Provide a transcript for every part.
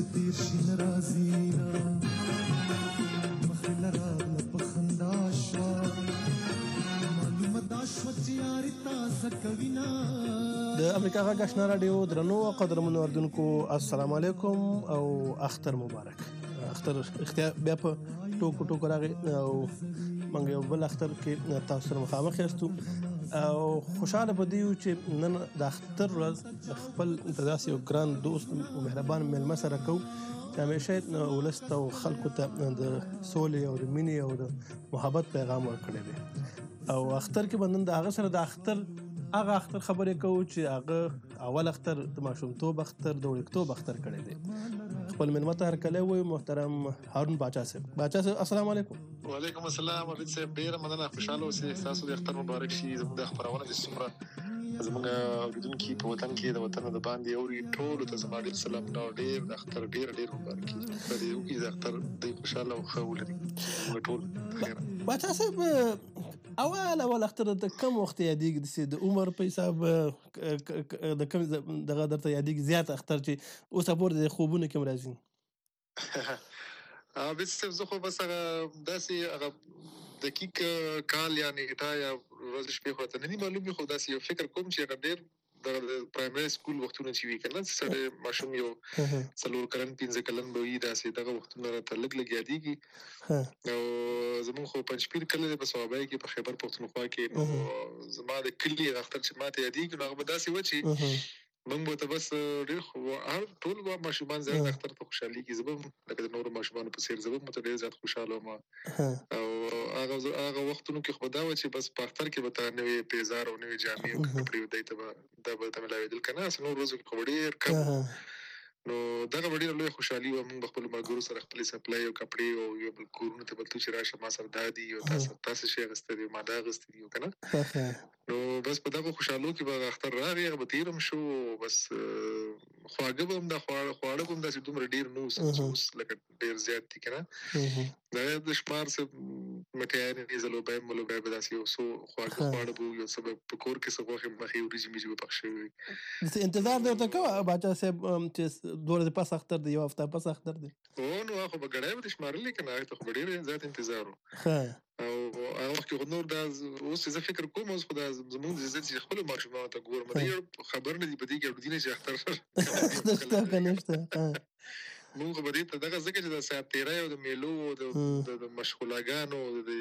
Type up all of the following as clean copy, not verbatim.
تیر شي ناراضي مخله راغله په خندا شوه معلومه دا شوه چې یاري تاسه کوي نه. د امریکا غږ آشنا راډیو درنو او قدرمنو اردونکو السلام علیکم او اختر مبارک. اختر بیا په ټوکو راغی او موږ یو بل اختر کې تاسو سره مخامخ یاستو او خوشاله په دې یو چې نن د اختر ورځ د خپل داسې یو ګران دوست او مهربان مېلمه سره کوو چې همیشه ولس ته او خلکو ته د سولې او د مینې او د محبت پیغام ورکړی دی. او اختر کې به نن د هغه سره د هغه اختر خبرې کوو چې هغه اول اختر د ماشومتوب اختر د وړکتوب اختر کړی دی. خپل مېلمه ته هرکلی وایو محترم هارون باچا صاحب. باچا صاحب السلام علیکم. وعلیکم السلام حمید صاحب، ډېره مننه، خوشحاله اوسئ. ستاسو د اختر مبارک شي. زموږ د خپرونه چې څومره زموږ اورېدونکي په وطن کې د وطن د باندې اوري ټولو ته زما ډېر سلام او ډېر د اختر ډېر مبارک شي. په دې وکړي د اختر دوی خوشحاله او ښه ولري موږ ټول. باچا صاحب اول اختر د کوم وخت یادېږي د عمر په حساب د کوم دغه درته یادېږي زیات اختر چې اوسه پورې د خوبونو کې هم راځي؟ حمید صاحب زه خو بس هغه داسې هغه دقیق کال یا نیټه یا ورځ شپې خو راته نه دي معلومې، خو داسې یو فکر کوم چې هغه ډېر د پرایمري سکول وختونه چې وي که نه سړی ماشوم یو 4 کلن 5 کلن به وي داسې دغه وختونه راته لږ یادېږي. او زمونږ خو پنجپیر کلی دی په صوابۍ کې په خیبر پښتونخوا کې. نو زما د کلي اختر چې ماته یادېږي نو هغه به داسې و چې موږ به ته بس ډېر هر ټول ماشومان زیات اختر ته خوشحالېږي. زه به لکه د نورو ماشومانو په څېر زه به ورته ډېر زیات خوشحاله وم. او هغه وختونو کې خو به دا وه چې بس په اختر کې به ته نوې پیزار او نوې جامې او کپړې دی ته به دا به ته میلاوېدل که نه. نور ورځو کې خو به ډېر کم. نو دغه به ډېره لویه خوشحالي وه. موږ به خپلو ملګرو سره خپلې سپلۍ او کپړې او یو بل کورونو ته به تلو چې راشه ما سره دا دي او تاسو شی اخیستی دی ما دا اخیستی دي که نه. نو بس په دغه خوشحالو کې به اختر راغی هغه به تېر هم شو. بس خواږه به هم دا خواړه به هم داسې دومره ډېر نه اوس اوس لکه ډېر زیات دي که نه. دا د شمار څه مټیانې ځلوبۍ ملوبۍ به داسې یو څو خواږه خواړه به یو څه به په کور کې څه غوښې مخې وریجې میجې به پخ شوي وي. انتظار دی ورته کوه باچا صاحب چې 2 ورځې پس اختر دی 1 هفته پس اختر دی؟ نو هغه خو به ګړی به دې شمارلې که نه هغې ته خو به ډېر زیات انتظار و. او هغه وخت کې خو نور دا اوس چې زه فکر کوم اوس خو دا زمونږ زه چې خپلو ماشومانو ته ګورم دی خبر نه دي په دې کې اړودي نه چې اختر شته که نشته. مونږ خو به دې ته دغه ځکه چې د ساعت تېری او د میلو او د مشغولاګانو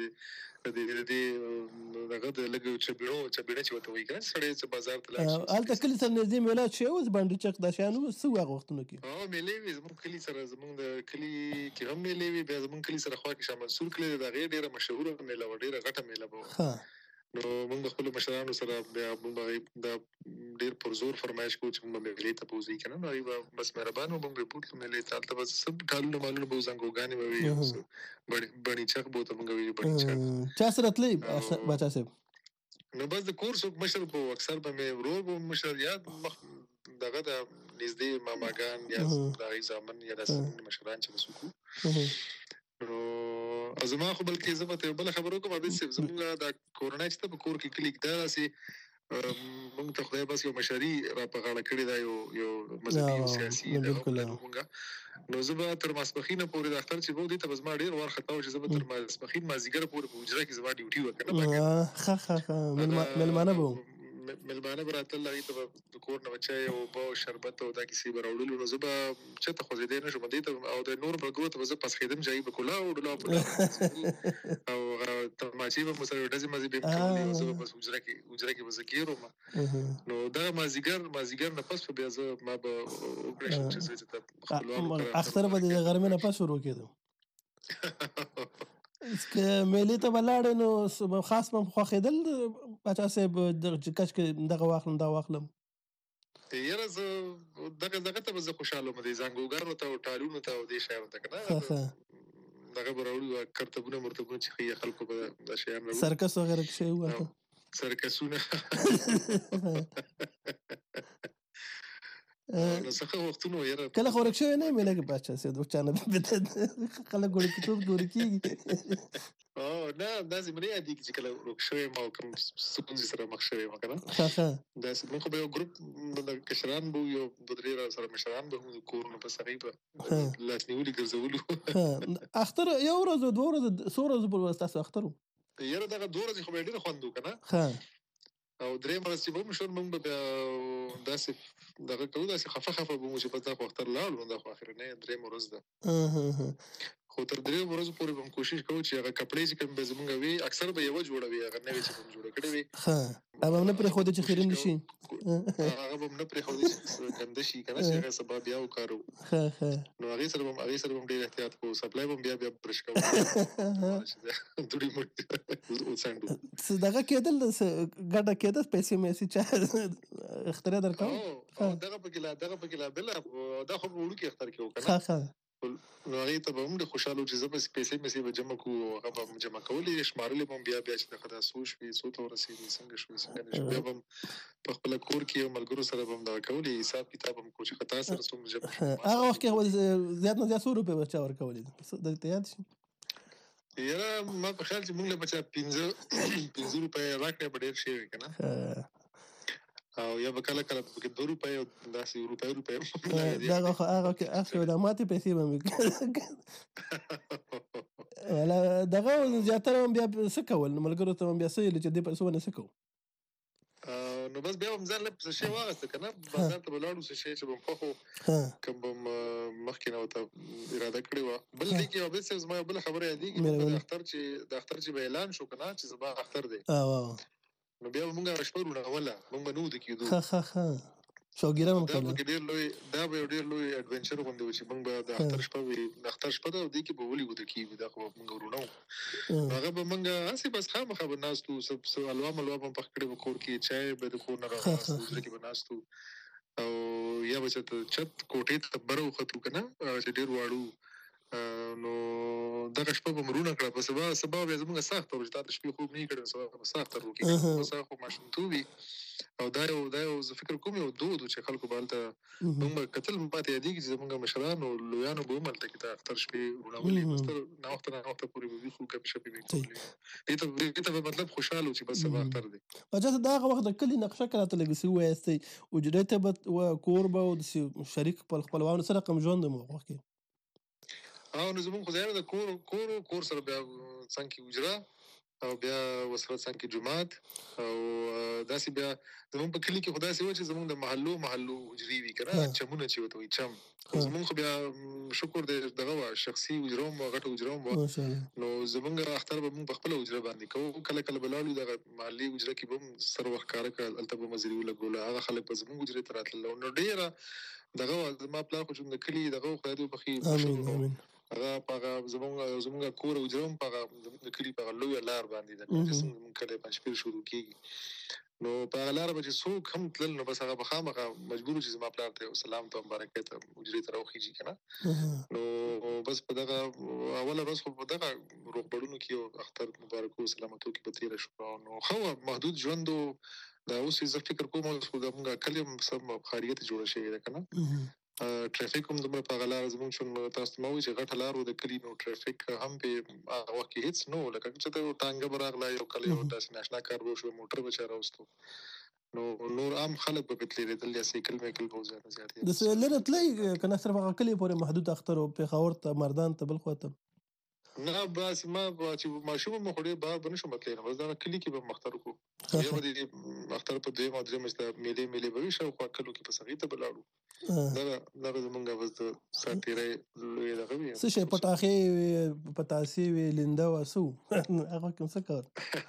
دغه د لږ چبیړه چې ورته وایي که نه سړی چې بازار ته لاړ شي. هلته کلي سره نږدې میله چې اوس بانډي چک دا شیان څه وو هغه وختونو کې؟ میلې وې زمونږ کلي سره زمونږ د کلي کې هم میلې وې. بیا زمونږ کلي سره خوا کې شاه منصور کلي دی د هغې ډېره مشهوره میله وه ډېره غټه میله به وه. نو موږ د خپلو مشرانو سره بیا موږ به دا ډېر پر زور فرمایش کوو چې موږ به میلې ته بوځئ که نه. نو هغوی به بس مهربان وو موږ به بوتلو میلې ته. هلته به څه ټالونه مالونه به وو زنګوګانې به وي بڼي چک به ورته موږ ویلو بڼي چک. چا سره تلئ باچا صاحب؟ نو بس د کور څوک مشر به و اکثر به مې ورور به مشر یا دغه د نږدې ماماګان یا د هغوی زامن یا داسې مشران چې به څوک وو. نو زما خو بلکې زه به ته یو بله خبره وکړم عبید صاحب. زمونږ دا کورنۍ چې ته په کور کې کلي کې دا داسې موږ ته خدای بس یو مشري را په غاړه کړې ده یو مذهبي او سیاسي مونږ. نو زه به تر ماسپښینه پورې د اختر چې به و دې ته به زما ډېر وارخطا و چې زه به تر ماسپښین مازدیګره پورې په حجره کې زما ډیوټي وه که نه. مېلمانه به مېلمانه به راتلل هغې ته به د کور نه به چای او اوبه او شربت او دا کیسې به راوړلو. نو زه به چېرته خوځېدی نه شم دې ته او د نورو ملګرو ته به زه پسخېدم چې هغوی به کولا وړلو او هغه تماچې به مو سره ډزې مزې به یې کولې او زه به بس حجره کې به زه ګیر وم. نو دغه مازدیګر نه پس به بیا ما به وکړی شم چې زه ته خپلوانو اختر به د غرمې نه پس شروع کېدو که میلې ته به لاړې نو خاص به خوښېدل باچا صاحب چې کچ کې دغه واخلم دا واخلم؟ یاره زه دغه ته به زه خوشحاله وم دې زنګوګانو ته او ټالونو ته او دې شیانو ته که نه. دغه به راوړي کرتبونه مرتبونه چې ښیي خلکو به دا شیان راوړي سرکس وغیره کې شی وو سرکسونه نو څخه وختونه یاره کله خو ورک شوی نه یې میله کې باچا صاحب چا نه خلک ګورې کېږي نه داسې مې نه یادېږي چې کله ورک شوی یم او کوم ستونزې سره مخ شوی یم که نه داسې موږ خو به یو ګروپ د کشران به یو دوه درې راسره مشران به وو د کور نو بس هغوی به لاس نیولي ګرځولو اختر یو ورځ دوه ورځې څو ورځې پورې به ستاسو اختر و یاره دغه 2 ورځې خو به یې ډېره خوند و که نه او درېیمه ورځ چې به وم شول موږ به بیا داسې دغه کوو داسې خفه به وو چې بس دا خو اختر لاړو نو دا خو اخرنۍ درېیمه ورځ ده خو تر درېیمو ورځو پورې به هم کوشش کوو چې هغه کپړې چې کوم به زمونږ وي اکثر به یوه جوړه وي هغه نوې چې به هم جوړه کړې وي هغه هم نه پرېښودې چې خیرن دې شي هغه به هم نه پرېښودې چې ګنده شي که نه چې هغه سبا بیا وکاروو نو هغې سره به هم ډېر احتیاط کوو سپلای به هم بیا برش کوو دوړې موړې وڅنډو دغه کېدل ګډه کېدل پیسې میسې چا اختر یې درکاو دغه پکې لا بله دا خو په وړوکي اختر کې وو که نه نو هغې ته به هم ډېر خوشحاله وو چې زه به پیسې میسې به جمع کړو هغه به هم جمع کولې شمارلې به هم بیا چې دغه دا څو شوې څو ته ورسېدې څنګه شوې څنګه نه شوې بیا به هم په خپله کور کې یو ملګرو سره به هم دغه کولې حساب کتاب هم کوو چې ښه تا سره څومره جمع شوي هغه وخت کې زیات نه زیات څو روپۍ به چا ورکولې درته یاد شي یاره ما په خیال چې مونږ له به چا 5 روپۍ راکړی به ډېر شی وي که نه او یا به کله پکې 2 روپۍ او داسې روپۍ دغه خو هغه کې اخر د ماتې پیسې به مې دغه زیاتره هم بیا څه کول ملګرو ته هم بیا څه ویل چې دې پیسو باندې څه کوو نو بس بیا به هم ځان له څه شی واغسته که نه بازار ته به لاړو څه شی چې به هم خوښ وو کوم به هم مخکې نه ورته اراده کړې وه بل دې کې عابد صاحب زما یو بله خبره یادېږي د اختر چې به اعلان شو که نه چې سبا اختر دی نو بیا به مونږ هغه شپه رونغله مونږ به نه وده کېدو شوګیره هم دا به یو ډېر لوی اډونچر غوندې و چې مونږ به د اختر شپه وي د اختر شپه ده او دې کې به ولې وده کېږي دا خو به مونږ ورونه وو نو هغه به مونږ هسې بس خامخا به ناست وو څه حلوا ملوا به هم پخ کړې به کور کې چای به د کور نه راغاست حجره کې به ناست وو او یا به چېرته چت کوټې ته بره وختو که نه چې ډېر واړو نو دغه شپه به مو رونه کړه په سبا بیا زمونږ سخته وه چې تا د شپې خوب نه وي کړی نو سبا به سخته روکېږي بس هغه خو ماشومتوب وي او دا یو زه فکر کوم یو دود و چې خلکو به هلته مونږ به کتل ماته یادېږي چې زمونږ مشرانو لویانو به هم هلته کې د اختر شپې رونولې بس تر ناوخته پورې به ویښ وو ګپې شپې به یې کولې دې ته به مطلب خوشحاله و چې بس سبا اختر دی اچھا د هغه وخت د کلي نقشه که راته لږ څه ووایاستئ حجرې ته به کور به او داسې شریک خپلوانو سره رقم ژوند د وخت کې نو زمونږ خو ځایونه د کور سره بیا څنګ کې حجره او بیا ورسره څنګ کې جومات او داسې بیا زمونږ په کلي کې خو داسې وه چې زمونږ د محلو حجرې وي که نه چمونه چې ورته وایي چم خو زمونږ خو بیا شکر دی دغه وه شخصي حجره هم وه غټه حجره هم وه نو زمونږ اختر به مونږ په خپله حجره باندې کوو کله به لاړو دغه محلي حجره کې به هم سر وخت ښکاره کړه هلته به مزري ولګوله هغه خلک به زمونږ حجرې ته راتلل نو ډېره دغه وه زما پلار خو چې د کلي دغه خدای دې وبخښي هغه په هغه زمونږ کور حجره هم په هغه د کلي په هغه لویه لار باندې ده چې څنګه زمونږ کلی پنجپیر شروع کېږي نو په هغه لاره به چې څوک هم تلل نو بس هغه به خامخا مجبور و چې زما پلار ته یو سلام ته مبارکۍ ته حجرې ته راوخیږي که نه نو بس په دغه اوله ورځ خو په دغه روغبړونو کې یو اختر مبارکو سلامتو کې به تېره شوه نو ښه وه محدود ژوند و دا اوس زه فکر کوم اوس خو زمونږ کلي هم سم ښاریته جوړه شوې ده که نه ټرافیک هم دومره په هغه لاره زمونږ چون تاسو ته ما وایي چې غټه لار و د کلي نو ټرافیک هم پې هغه وخت کې هېڅ نه و لکه چې ته ټانګه به راغله یو کله یو داسې ناشنا کار به وشو موټر به چا راوستو نو نور عام خلک به پې تېرېدل یا سایکل میکل به زیات لرې تلئ که نه صرف هغه کلي پورې محدود اختر و پېښور ته مردان ته بل خوا ته نه بس ما چې ماشوم مو خو ډېر بهر به نه شم تللی نو بس دغه کلي کې به هم اختر وکړو بیا به د اختر په دویم او درېیمه چې دا میلې به وي شاوخوا کلو کې بس هغې ته به لاړو دغه زمونږ بس د سات تېری لوی دغه وي څه شی پټاخې وې پتاسې وې لینده وه څه وو هغه کې څه کول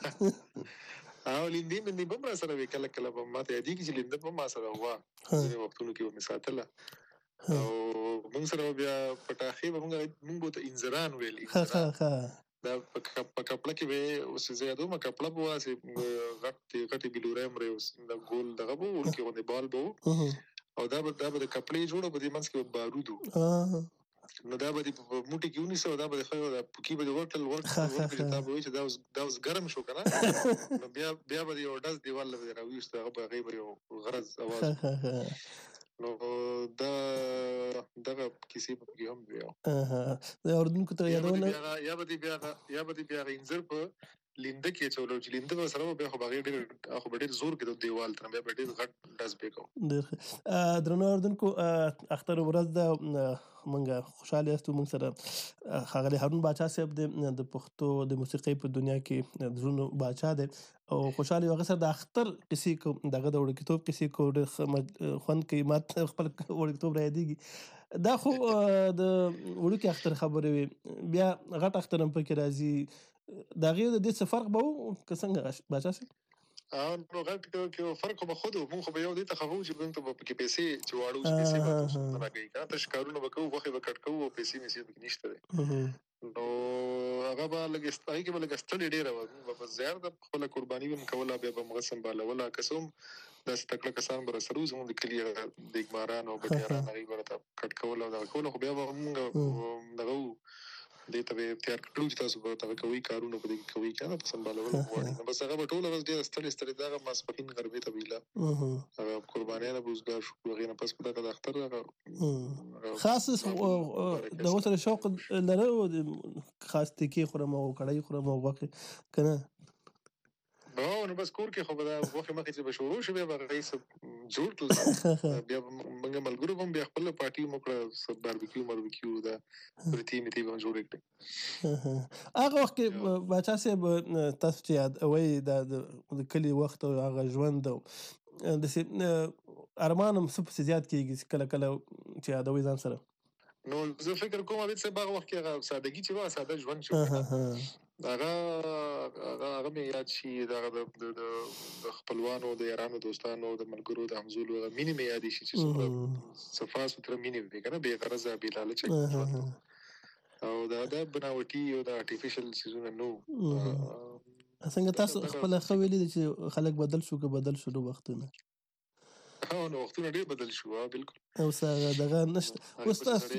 لیندې مندې به هم را سره وې کله به ماته یادېږي چې لینده به هم ما سره وه ځینې وختونو کې به مې ساتله او مونږ سره بیا پټاخې به مونږ به ورته انځران ویل دا په کپړه کې به اوس زه یادوم کپړه به وه غټې بلورۍ مرې د ګول دغه به ورکې غوندې بال به و او دا به د کپړې جوړه په دې منځ کې به بارود و نو دا به دې په موټي کې ونیسه او دا به د پوکي به دې ورکړل چې تا به وایي چې دا اوس ګرم شو که نه نو بیا به د یو ډز دیوال له به دې راویسته هغه به هغې به یو غرض اواز نو دا دغه کیسې په کې هم وي د اوردونکو ته یادونه یا به دې بیا انځر په لینده کې چولو چې لینده به سره بیا خو بغیر ډېر زور کې د دیوال تر بیا ډېر غټ ډز به کو ډېر درنو اوردونکو اختر ورځ د منګه خوشاله یاستو موږ سره ښاغلی هارون باچا صاحب د پښتو د موسیقۍ په دنیا کې د زړونو باچا دی او خوشاله یو هغه سره د اختر کیسې کو دغه د وړکتوب کیسې کو ډېر خوند کوي ماته خپل وړکتوب را یادېږي دا خو د وړوکي اختر خبرې وي بیا غټ اختر هم پکې راځي د هغې د دې څه فرق به و که څنګه باچا صاحب نو غټ کې فرق به خود مونږ خو به یو دې ته خو چې موږ ته په کې پیسې چې واړو چې پیسې به نه راګي کنه ته شکارونه وکړو وخت به کټ کوو پیسې مې سي نشته نو هغه به لګستای کې به لګستل ډیر و په زیات د خپل قرباني هم کوله به موږ سمبالوله قسم د ستکړه کسان بر سرو زموږ د کلی د ګماران او بټیاران هغه ورته کټ کوله دا کوله خو بیا به موږ دغه دې ته تیار کړو چې تاسو به تاسو کوي کارونه په دې کوي کنه په سمبالول غواړي بس هغه ټول ورځ ډېر ستړي دا ماسپخین غربي ته ویلا هغه قربانیانه بوزګار شو هغه نه پس په دغه اختر خاص د وسره شوق لره خاص تکي خورم او کړای خورم او وخت کنه نو بس کور کې خو به دا وخت مخکې چې به شروع شي بیا به رئیس جوړ کړل بیا موږ ملګرو هم بیا خپل پارټي مو کړ باربیکیو دا پرتی میته به جوړ کړ هغه وخت کې باچا صاحب تاسو چې یاد وای د کلی وخت او هغه ژوند د ارمانم څه زیات کیږي کله کله چې یادوي ځان سره نو زه فکر کوم چې په هغه وخت کې هغه سادهګي چې وا ساده ژوند شو هغه مې یاد شي د خپلوانو د یارانو دوستانو د ملګرو د همزولو مینې مې یاد شي چې صفا ستره مینې وي کنه به غرضه به لالچ او دا بناوټي او د ارتفیشل سيزونه نو څنګه تاسو خپل خویلې چې خلک بدل شو که بدل شو وختونه نو وختونه ډېر بدل شو بالکل او څنګه دغه نشته اوس تاسو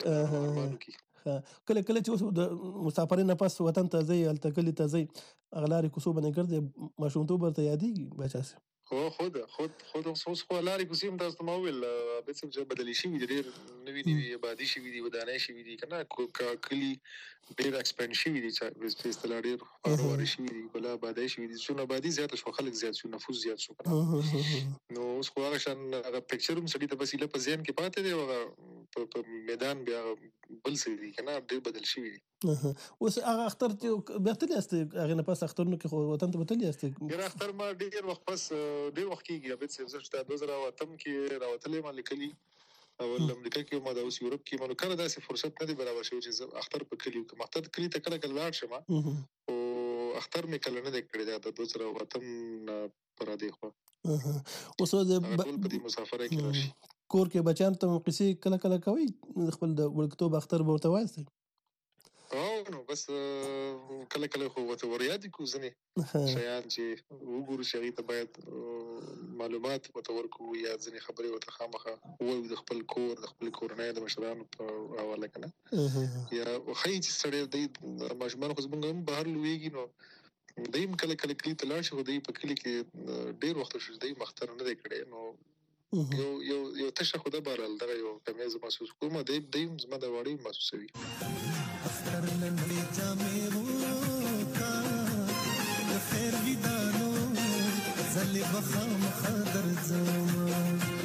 کله چې اوس د مسافرین نه پس وطن ته ځي الته کلی ته ځي اغلاري کوڅو باندې ګرځي ماشومتوب ورته یادېږي بچا سي خود اوس خو لاري کوڅې هم تاسو ته ویل به څه بدلی شي ډېر نوې نوې آبادی شي دي ودانۍ شي دي کنه کلی ډېر ایکسپاند شي دي چې په اصطلاح ډېر اورور شي دي بل آبادی شي دي چې آبادی زیات شو خلک زیات شو نفوس زیات شو کنه نو اوس خو هغه شان پکچر هم سړي ته وسیله په ذهن کې پاتې دی او په میدان بیا بل څه دي کنه ډېر بدل شي دي اوس هغه اختر ته بهتري است هغه نه پس اخترونو کې خو وطن ته بتلی است ډېر اختر ما ډېر وخت پس ډېر وخت کېږي به څه چې 2008 کې راوتلې ما لیکلي او امریکا کې ما د اوس یورپ کې مونږ کله داسې فرصت نه دی برابر شوی چې اختر په کلیو کې مختد کلی ته کله لاړ شم او اختر مې کله نه دی کړی دا 2008 پر دی خو اوس د په مسافر کې راشي کور کې بچان ته قصې کله کوي خپل د وړکتوب اختر به ورته وایي نو بس کله خو ورته وريادي کو ځنه شیان چې وګورو چې هغه ته باید معلومات ورکو یا ځنه خبرې ورته خامخه وایو د خپل کور د خپل کورنۍ د مشرانو په حواله کنه یا خو چې سړی د ماشومان خو زمونږ بهر لویږي نو دیم کله کلی ته لاړ شي خو دای په کلی کې ډیر وخت شو دای مختار نه دی کړی نو یو تشه خدا بارال دغه یو کمیز محسوس کوم دیم زما د وړي محسوسوي اختر نن جامې وو کا خیر ودانو زل بخام خدر زما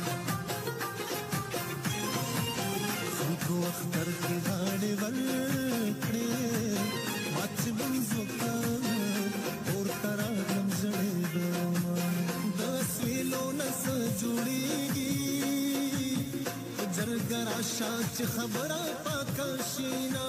خلکو اختر کې غاړې ورکړې ماچ منځو کا اور تراغم زړې د سویلو نس جوړېږي جرګرا شاچ خبره پاکشینا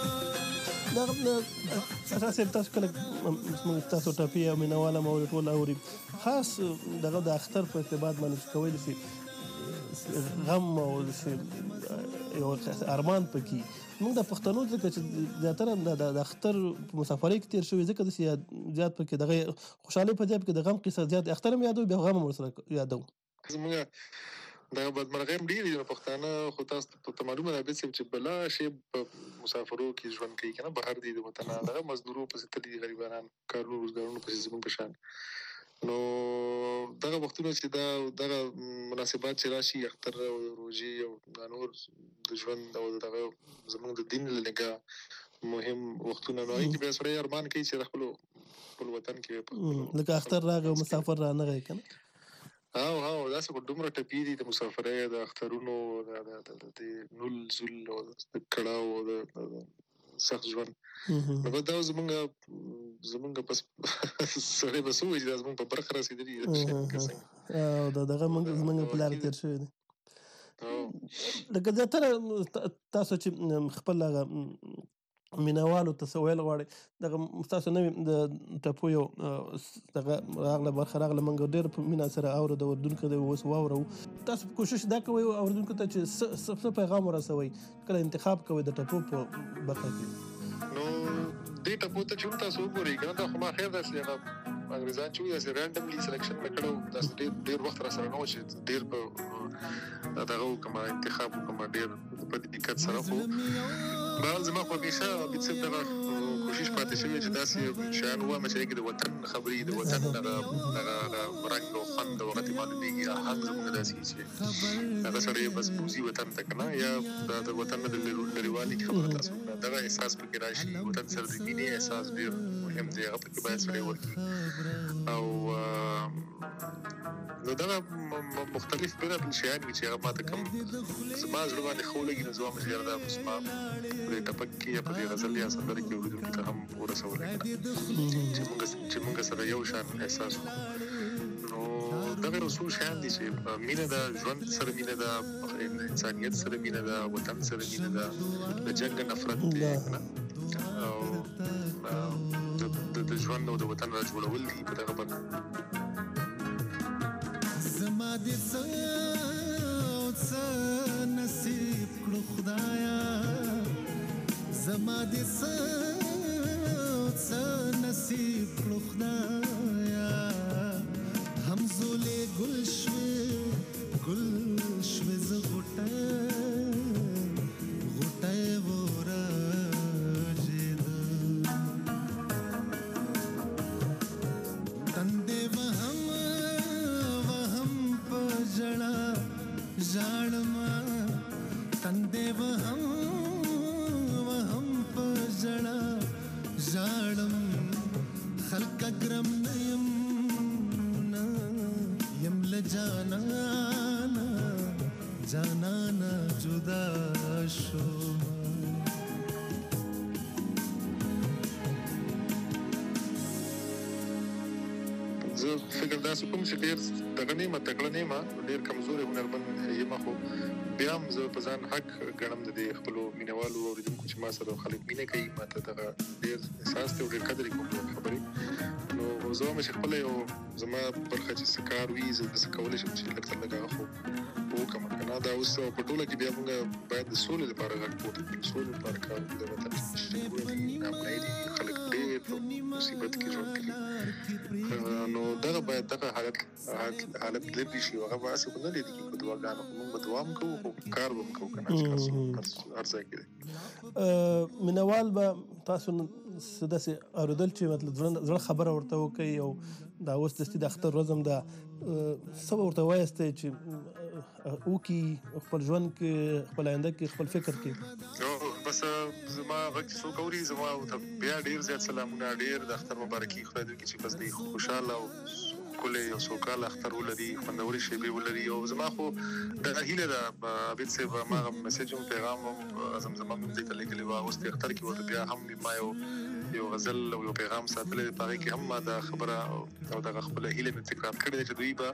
اساس تاسو کله تاسو ټاپي او مینواله مو ټول اوري خاص دغه د اختر په ارتباط باندې کوي چې غم او یو ارمان پکې موږ د پښتنو ځکه چې زیاتره د اختر په مسافرۍ کې تیر شوی ځکه د زیات پکې دغه خوشحالي په ځای کې د غم قصه زیات اختر هم یادو بیا غم هم سره یادو دا بدمرغي هم ډېری د پښتانه خو تاسو ته معلومه ده چې بلا شی په مسافرو کې ژوند کوي کنه بهر دي د وطن هغه مزدورو په ستدي غریبانو کارونو روزګارونو په زمون په شان نو دغه وختونه چې دغه مناسبات چې راشي اختر او روزي او نور د ژوند او دغه زموږ د دین له نگاه مهم وختونه نو هغې کې بیا سړی ارمان کوي چې د خپل وطن کې لکه اختر راغی او مسافر رانغی که نه هاو داسې خو دومره ټپي دي د مسافرۍ د اخترونو د نول زول او د کړاو او د سخت ژوند نو بس دا زمونږ بس سړی به څه ووایي چې دا زمونږ په برخه رسېدلي او دغه زمونږ په لاره تېر شوی دی لکه زیاتره تاسو چې خپل هغه مینوالو ته څه ویل غواړئ دغه ستاسو نوې د ټپو یو دغه راغله برخه راغله موږ ډېر په مینه سره اورو د اردونکو د اوس واورو تاسو کوشش دا کوئ اردونکو ته چې څه پیغام ورسوئ کله انتخاب کوئ د ټپو په برخه کې نو دې ټپو ته چې تاسو وګورئ که نه دا خو ما خیر داسې هغه انګریزان چې وایي داسې رینډملي سلیکشن مې کړی و داسې ډېر وخت را سره نه و چې ډېر په دغه وکړمه انتخاب وکړمه ډېر په دقت سره خو بهرحال زما خو همیشه عابد صاحب دغه کوشش پاتې شوی چې داسې شیان ووایم چې هغې کې د وطن خبرې د وطن دغه رنګ او خوند او هغه ترې معلومېږي آهنګ زموږ داسې چې هغه سړی بس بوځي وطن ته که نه یا د وطن نه د لرېوالي خبره تاسو دغه احساس پکې راشي وطن سره د مینې احساس ډېر مهم دی هغه پکې باید سړی وکړي او نو دغه مختلف بېلابېل شیان وي چې هغه ما ته کوم زما زړه باندې ښه ولګي نو زه وایم چې یاره دا اوس ما په دې ټپک کې یا په دې غزل یا سندره کې اورېدونکو ته هم ورسولی چې مونږ سره یو شان احساس وکړو نو دغه یو څو شیان دي چې مینه ده ژوند سره مینه ده انسانیت سره مینه ده وطن سره مینه ده د جنګ نفرت دی او د ژوند او د وطن را جوړول دي په دغه باندې زما دې څه نصیب کړو خدایا زما دې څه نصیب کړو خدایا همزولې ګل شوې زه غوټه ورژېده تندې وهم په ژړا ژاړمه تندې وهم په ژړا ژاړم خلک ګرم نه یم له جانانا جدا شو زه فکر داسې کوم چې ډېر دغه نه یم تکړه نه یم ډېر کمزوری هنرمند یم خو بیا هم زه په ځان حق ګڼم د دې خپلو مینهوالو اورېدونکو چې ما سره خلک مینه کوي ما ته دغه ډېر احساس دی او ډېر قدر یې کوم خبرې نو زه وایم چې خپله یو زما برخه چې څه کار وي زه داسې کولی شم چې لږ تر لږه هغه خو وکړم که نه دا اوس په ټوله کې بیا موږ باید د سولې لپاره غږ پورته کړو سولې لپاره کار وکړو د وطن شګونه دي ناامنۍ دي خلک ډېر په مصیبت کې ژوند کوي نو دغه باید دغه حالت لرې شي هغه به هسې خو نه لرې کېږي په دعاګانو خو موږ به دعا هم کوو خو کار به هم کوو که نه چې هر ځای کې دی مینوال به تاسو څه داسې اورېدل چې مطلب زړه خبره ورته وکړئ او دا اوس دستي د اختر ورځ هم ده څه به ورته وایستی چې وکړي خپل ژوند کې خپل آینده کې خپل فکر کې بس زما غږ چې څوک اوري زما ته بیا ډېر زیات سلامونه ډېر د اختر مبارکي خدای دې وکړي چې بس دوی خوشحاله او ښکلی او سوکاله اختر ولري خوندورې شیبې ولري او زما خو دغه هیله ده عابد صاحب هماغه میسج هم پیغام هم زمزمه مې دې ته لیکلې وه اوس د اختر کې ورته بیا هم ما یو غزل او یو پیغام ساتلی دی په هغې کې هم ما دا خبره او دغه خپله هیله مې تکرار کړې ده چې دوی به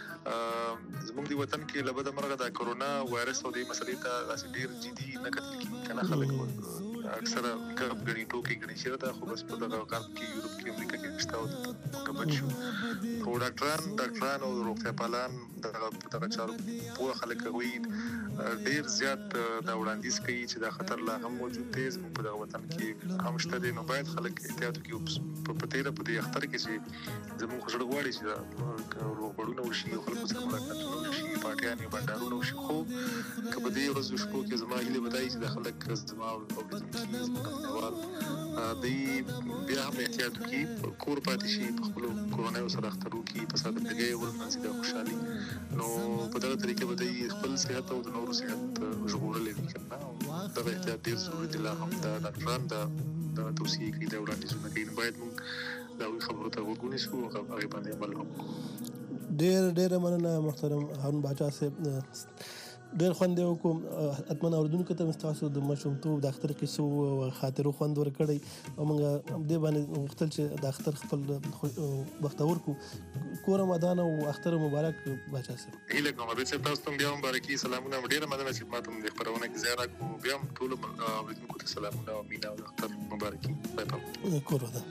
زموږ د وطن کې له بده مرغه د کرونا وایرس او دې مسلې ته داسې ډېر جدي نه کتل کېږي که نه خلک اکثره ګرب ګڼي ټوکې ګڼي چې دا خو بس په دغه غرب کې یورپ کې امریکا کې نشته او موږ بچ شو خو ډاکټران او روغتیا پالان دغه چارو پوره خلک هغوی ډېر زیات دا وړاندیز کوي چې دا خطر لا هم موجود دی زموږ په دغه وطن کې هم شته دی نو باید خلک احتیاط وکړي په تېره په دې اختر کې چې زموږ خو زړه غواړي چې روغبړونه وشي او خلکو سره ملاقاتونه وشي پارټیانې بنډارونه وشي خو که په دې ورځو شپو کې زما هیلې به دا وي چې دا خلک زما اورېدونکي دی بیا هم احتیاط وکړي، کور پاتې شي، په خپلو کورنیو سره اختر وکړي، په سادهګۍ ولمانځي د خوشحالي. نو په دغه طریقې به دوی خپل صحت او د نورو صحت ژغورلی وي که نه. دغه احتیاط ډېر ضروري دی. لا هم دا ډاکټران دا توصیې کوي، دا وړاندیزونه کوي. نو باید موږ د هغوی خبرو ته غوږ ونیسو او هغې باندې عمل هم وکړو. ډېره مننه محترم هارون باچا صاحب. ډېر خوند یې وکړو. حتمن اورېدونکو ته مې ستاسو د ماشومتوب د اختر کیسو او خاطرو خوند ورکړی او موږ دې باندې غوښتل چې د اختر خپل بختور کړو. کور ودان او اختر مبارک باچا صاحب. هیله کوم عابد صاحب تاسو ته هم بیا هم مبارکي، سلامونه. ډېره مننه چې ما ته د خپرونه کې ځای راکړو. بیا هم ټولو اورېدونکو ته سلامونه او مینه او د اختر مبارکي. کور ودان.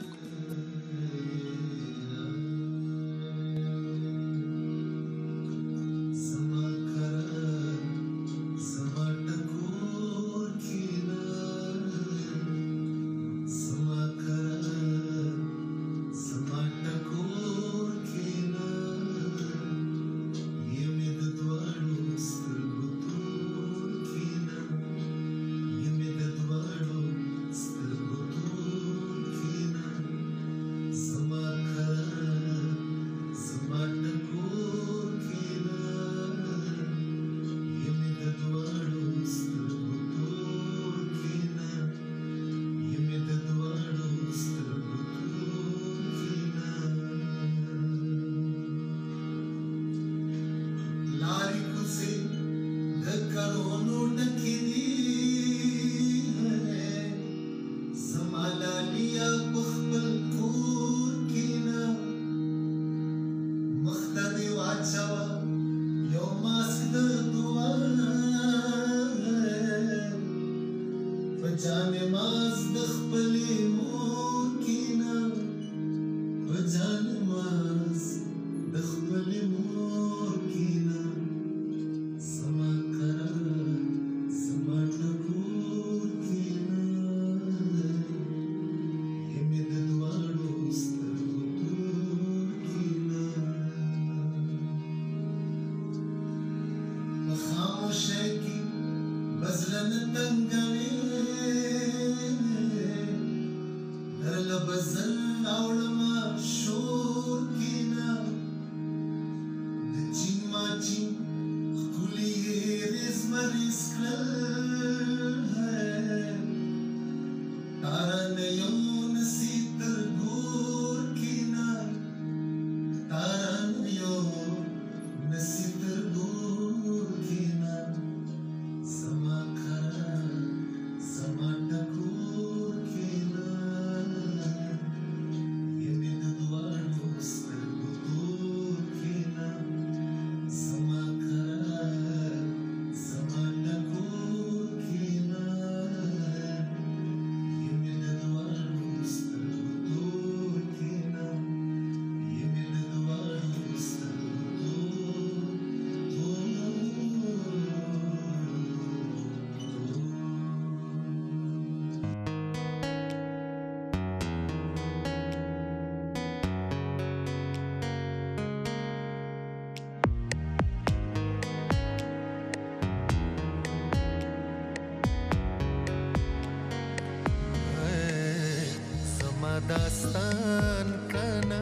داستان کنا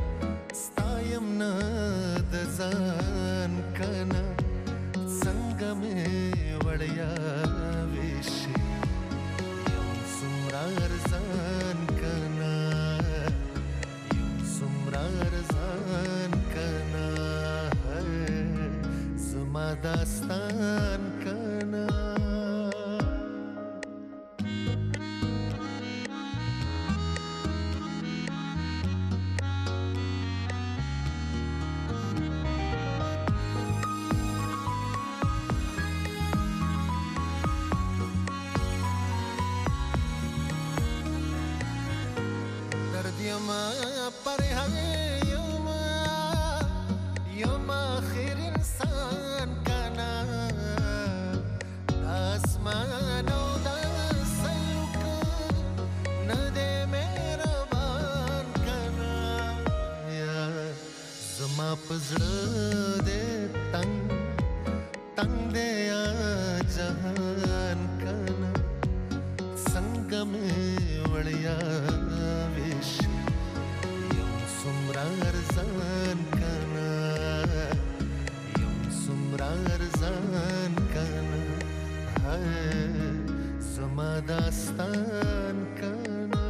ستایم نه د ځان کنا څنګه مې وړیا ویشي یم څومره ارزان کنا یم څومره ارزان کنا زما داستان کنا پزړه دې تنگ تنگ دې جهان کنا څنګه څنګه مې وړیا ویش یم څومره ارزان کنه یم څومره ارزان کنه زما داستان کنه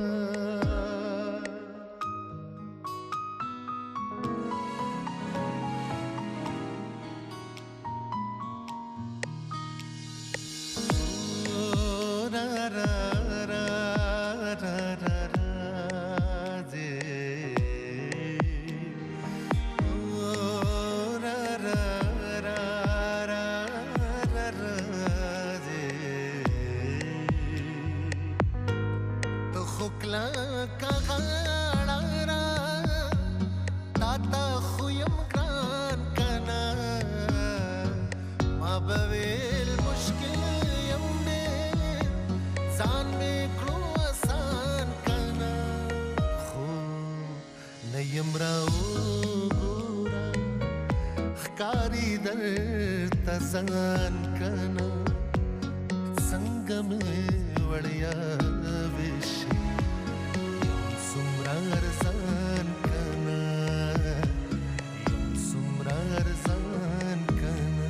ځان کنه څنګه مې وړیا ویش یم څومره ارزان کنه یم څومره ارزان کنه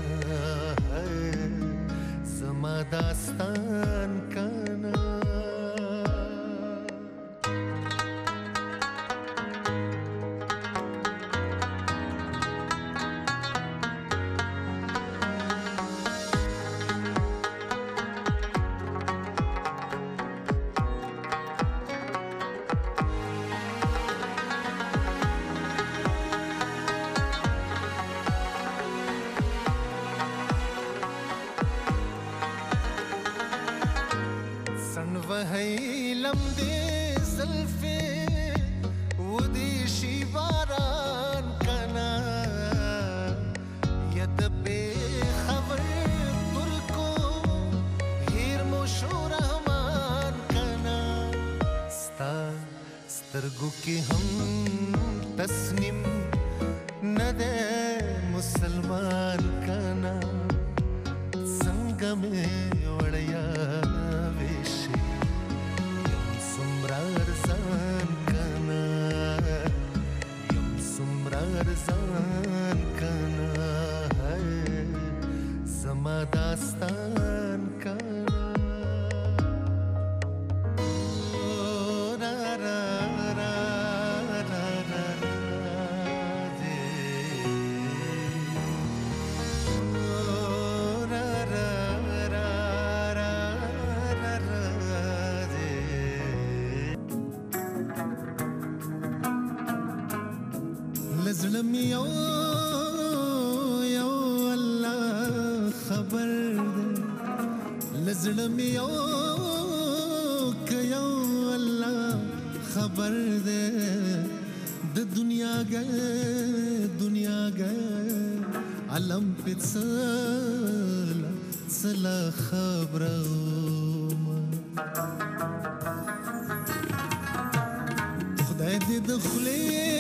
زما داستان کنه سترګو کې هم تسنیم نه ده مسلمان کنا څنګه مې وړیا ویش یم څومره ارزان کنا یم څومره ارزان کنا زما داستان کنا لزړم یو الله خبر ده لزړم یو الله خبر ده د دنیا گئے علم پڅلا خبرو خدای دې دخلې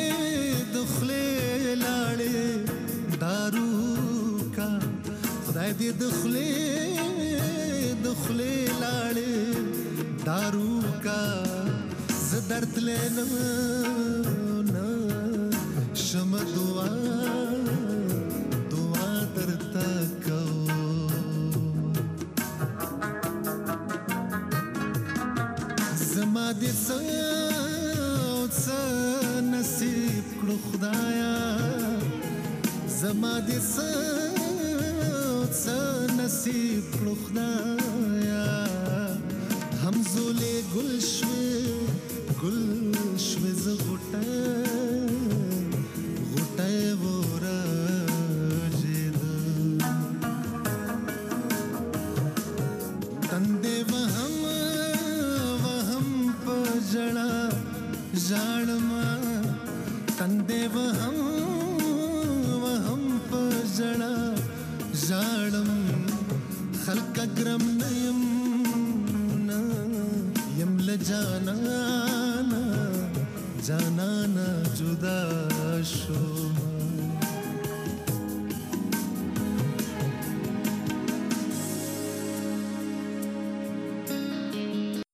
لاړې دارو کا خدای دې دخلې لاړې دارو کا ز درد لینم نه شم دعا درته کوم زما دې څه نصیب کړو خدایا زما دې څه نصیب کړو خدایا همزولې ګل شوې ز غټه ورژېد تندې وهم په ژړا ژاړما تندې وهم په ژړا ژاړم خلک ګرم نه یم له جانانا جدا شوم